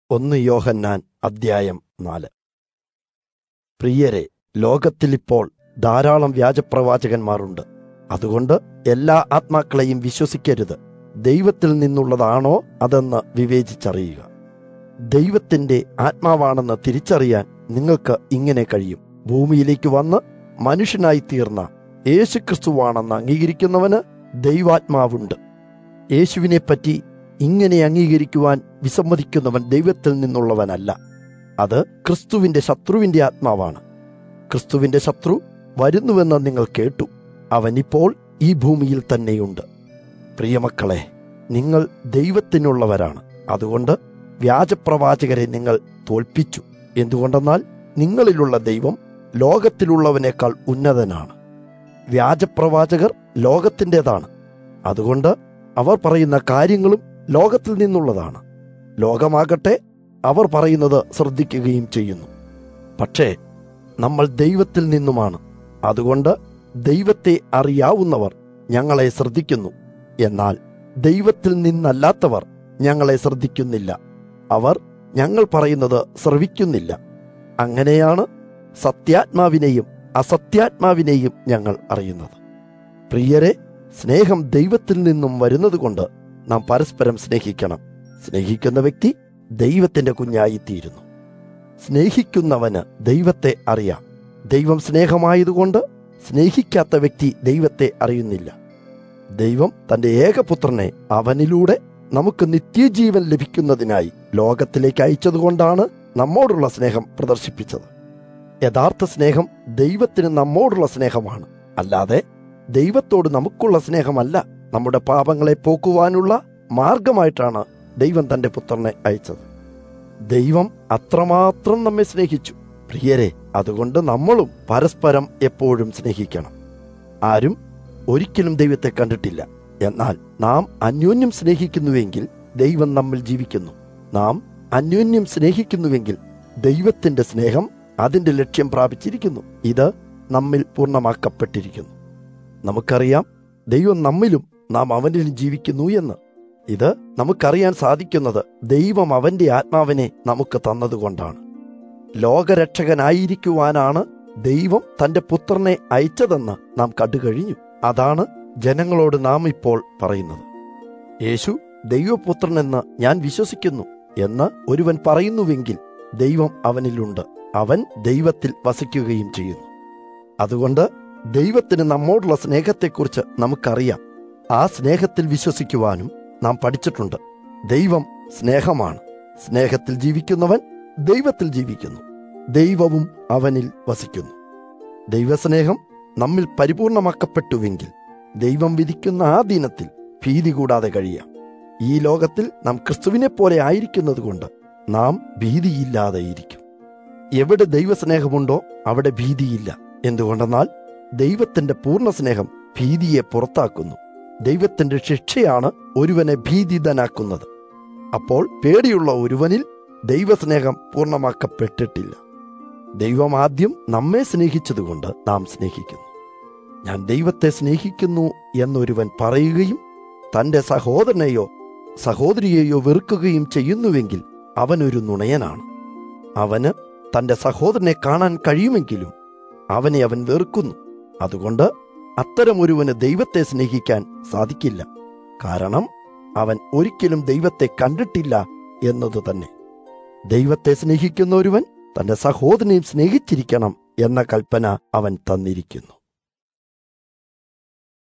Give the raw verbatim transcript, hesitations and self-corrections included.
ഒന്ന് യോഹന്നാൻ അദ്ധ്യായം നാല്. പ്രിയരെ, ലോകത്തിലിപ്പോൾ ധാരാളം വ്യാജപ്രവാചകന്മാരുണ്ട്. അതുകൊണ്ട് എല്ലാ ആത്മാക്കളെയും വിശ്വസിക്കരുത്. ദൈവത്തിൽ നിന്നുള്ളതാണോ അതെന്ന് വിവേചിച്ചറിയുക. ദൈവത്തിന്റെ ആത്മാവാണെന്ന് തിരിച്ചറിയാൻ നിങ്ങൾക്ക് ഇങ്ങനെ കഴിയും. ഭൂമിയിലേക്ക് വന്ന് മനുഷ്യനായി തീർന്ന യേശുക്രിസ്തുവാണെന്ന് അംഗീകരിക്കുന്നവന് ദൈവാത്മാവുണ്ട്. യേശുവിനെപ്പറ്റി ഇങ്ങനെ അംഗീകരിക്കുവാൻ വിസമ്മതിക്കുന്നവൻ ദൈവത്തിൽ നിന്നുള്ളവനല്ല. അത് ക്രിസ്തുവിന്റെ ശത്രുവിന്റെ ആത്മാവാണ്. ക്രിസ്തുവിന്റെ ശത്രു വരുന്നുവെന്ന് നിങ്ങൾ കേട്ടു. അവൻ ഇപ്പോൾ ഈ ഭൂമിയിൽ തന്നെയുണ്ട്. പ്രിയമക്കളെ, നിങ്ങൾ ദൈവത്തിനുള്ളവരാണ്. അതുകൊണ്ട് വ്യാജപ്രവാചകരെ നിങ്ങൾ തോൽപ്പിച്ചു. എന്തുകൊണ്ടെന്നാൽ നിങ്ങളിലുള്ള ദൈവം ലോകത്തിലുള്ളവനേക്കാൾ ഉന്നതനാണ്. വ്യാജപ്രവാചകർ ലോകത്തിൻ്റെതാണ്. അതുകൊണ്ട് അവർ പറയുന്ന കാര്യങ്ങളും ലോകത്തിൽ നിന്നുള്ളതാണ്. ലോകമാകട്ടെ അവർ പറയുന്നത് ശ്രദ്ധിക്കുകയും ചെയ്യുന്നു. പക്ഷേ നമ്മൾ ദൈവത്തിൽ നിന്നുമാണ്. അതുകൊണ്ട് ദൈവത്തെ അറിയാവുന്നവർ ഞങ്ങളെ ശ്രദ്ധിക്കുന്നു. എന്നാൽ ദൈവത്തിൽ നിന്നല്ലാത്തവർ ഞങ്ങളെ ശ്രദ്ധിക്കുന്നില്ല. അവർ ഞങ്ങൾ പറയുന്നത് ശ്രവിക്കുന്നില്ല. അങ്ങനെയാണ് സത്യാത്മാവിനെയും അസത്യാത്മാവിനെയും ഞങ്ങൾ അറിയുന്നത്. പ്രിയരെ, സ്നേഹം ദൈവത്തിൽ നിന്നും വരുന്നതുകൊണ്ട് നാം പരസ്പരം സ്നേഹിക്കണം. സ്നേഹിക്കുന്ന വ്യക്തി ദൈവത്തിന്റെ കുഞ്ഞായിത്തീരുന്നു. സ്നേഹിക്കുന്നവന് ദൈവത്തെ അറിയാം. ദൈവം സ്നേഹമായതുകൊണ്ട് സ്നേഹിക്കാത്ത വ്യക്തി ദൈവത്തെ അറിയുന്നില്ല. ദൈവം തന്റെ ഏകപുത്രനെ അവനിലൂടെ നമുക്ക് നിത്യജീവൻ ലഭിക്കുന്നതിനായി ലോകത്തിലേക്ക് അയച്ചതുകൊണ്ടാണ് നമ്മോടുള്ള സ്നേഹം പ്രദർശിപ്പിച്ചത്. യഥാർത്ഥ സ്നേഹം ദൈവത്തിന് നമ്മോടുള്ള സ്നേഹമാണ്, അല്ലാതെ ദൈവത്തോട് നമുക്കുള്ള സ്നേഹമല്ല. നമ്മുടെ പാപങ്ങളെ പോക്കുവാനുള്ള മാർഗമായിട്ടാണ് ദൈവം തന്റെ പുത്രനെ അയച്ചത്. ദൈവം അത്രമാത്രം നമ്മെ സ്നേഹിച്ചു. പ്രിയരെ, അതുകൊണ്ട് നമ്മളും പരസ്പരം എപ്പോഴും സ്നേഹിക്കണം. ആരും ഒരിക്കലും ദൈവത്തെ കണ്ടിട്ടില്ല. എന്നാൽ നാം അന്യോന്യം സ്നേഹിക്കുന്നുവെങ്കിൽ ദൈവം നമ്മിൽ ജീവിക്കുന്നു. നാം അന്യോന്യം സ്നേഹിക്കുന്നുവെങ്കിൽ ദൈവത്തിന്റെ സ്നേഹം അതിന്റെ ലക്ഷ്യം പ്രാപിച്ചിരിക്കുന്നു. ഇത് നമ്മിൽ പൂർണ്ണമാക്കപ്പെട്ടിരിക്കുന്നു. നമുക്കറിയാം ദൈവം നമ്മിലും നാം അവനിലും ജീവിക്കുന്നു എന്ന്. ഇത് നമുക്കറിയാൻ സാധിക്കുന്നത് ദൈവം അവന്റെ ആത്മാവിനെ നമുക്ക് തന്നതുകൊണ്ടാണ്. ലോകരക്ഷകനായിരിക്കുവാനാണ് ദൈവം തന്റെ പുത്രനെ അയച്ചതെന്ന് നാം കണ്ടുകഴിഞ്ഞു. അതാണ് ജനങ്ങളോട് നാം ഇപ്പോൾ പറയുന്നത്. യേശു ദൈവപുത്രനെന്ന് ഞാൻ വിശ്വസിക്കുന്നു എന്ന് ഒരുവൻ പറയുന്നുവെങ്കിൽ ദൈവം അവനിലുണ്ട്. അവൻ ദൈവത്തിൽ വസിക്കുകയും ചെയ്യുന്നു. അതുകൊണ്ട് ദൈവത്തിന് നമ്മോടുള്ള സ്നേഹത്തെക്കുറിച്ച് നമുക്കറിയാം. ആ സ്നേഹത്തിൽ വിശ്വസിക്കുവാനും നാം പഠിച്ചിട്ടുണ്ട്. ദൈവം സ്നേഹമാണ്. സ്നേഹത്തിൽ ജീവിക്കുന്നവൻ ദൈവത്തിൽ ജീവിക്കുന്നു, ദൈവവും അവനിൽ വസിക്കുന്നു. ദൈവസ്നേഹം നമ്മിൽ പരിപൂർണമാക്കപ്പെട്ടുവെങ്കിൽ ദൈവം വിധിക്കുന്ന ആ ദിനത്തിൽ ഭീതി കൂടാതെ കഴിയാം. ഈ ലോകത്തിൽ നാം ക്രിസ്തുവിനെ പോലെ ആയിരിക്കുന്നത് കൊണ്ട് നാം ഭീതിയില്ലാതെ ഇരിക്കും. എവിടെ ദൈവസ്നേഹമുണ്ടോ അവിടെ ഭീതിയില്ല. എന്തുകൊണ്ടെന്നാൽ ദൈവത്തിന്റെ പൂർണ്ണ സ്നേഹം ഭീതിയെ പുറത്താക്കുന്നു. ദൈവത്തിന്റെ ശിക്ഷയാണ് ഒരുവനെ ഭീതിതനാക്കുന്നത്. അപ്പോൾ പേടിയുള്ള ഒരുവനിൽ ദൈവസ്നേഹം പൂർണ്ണമാക്കപ്പെട്ടിട്ടില്ല. ദൈവം ആദ്യം നമ്മെ സ്നേഹിച്ചതുകൊണ്ട് നാം സ്നേഹിക്കുന്നു. ഞാൻ ദൈവത്തെ സ്നേഹിക്കുന്നു എന്നൊരുവൻ പറയുകയും തന്റെ സഹോദരനെയോ സഹോദരിയെയോ വെറുക്കുകയും ചെയ്യുന്നുവെങ്കിൽ അവനൊരു നുണയനാണ്. അവന് തന്റെ സഹോദരനെ കാണാൻ കഴിയുമെങ്കിലും അവനെ അവൻ വെറുക്കുന്നു. അതുകൊണ്ട് അത്തരമൊരുവന് ദൈവത്തെ സ്നേഹിക്കാൻ സാധിക്കില്ല. കാരണം അവൻ ഒരിക്കലും ദൈവത്തെ കണ്ടിട്ടില്ല എന്നത് തന്നെ. ദൈവത്തെ സ്നേഹിക്കുന്ന ഒരുവൻ തന്റെ സഹോദരനെയും സ്നേഹിച്ചിരിക്കണം എന്ന കൽപ്പന അവൻ തന്നിരിക്കുന്നു.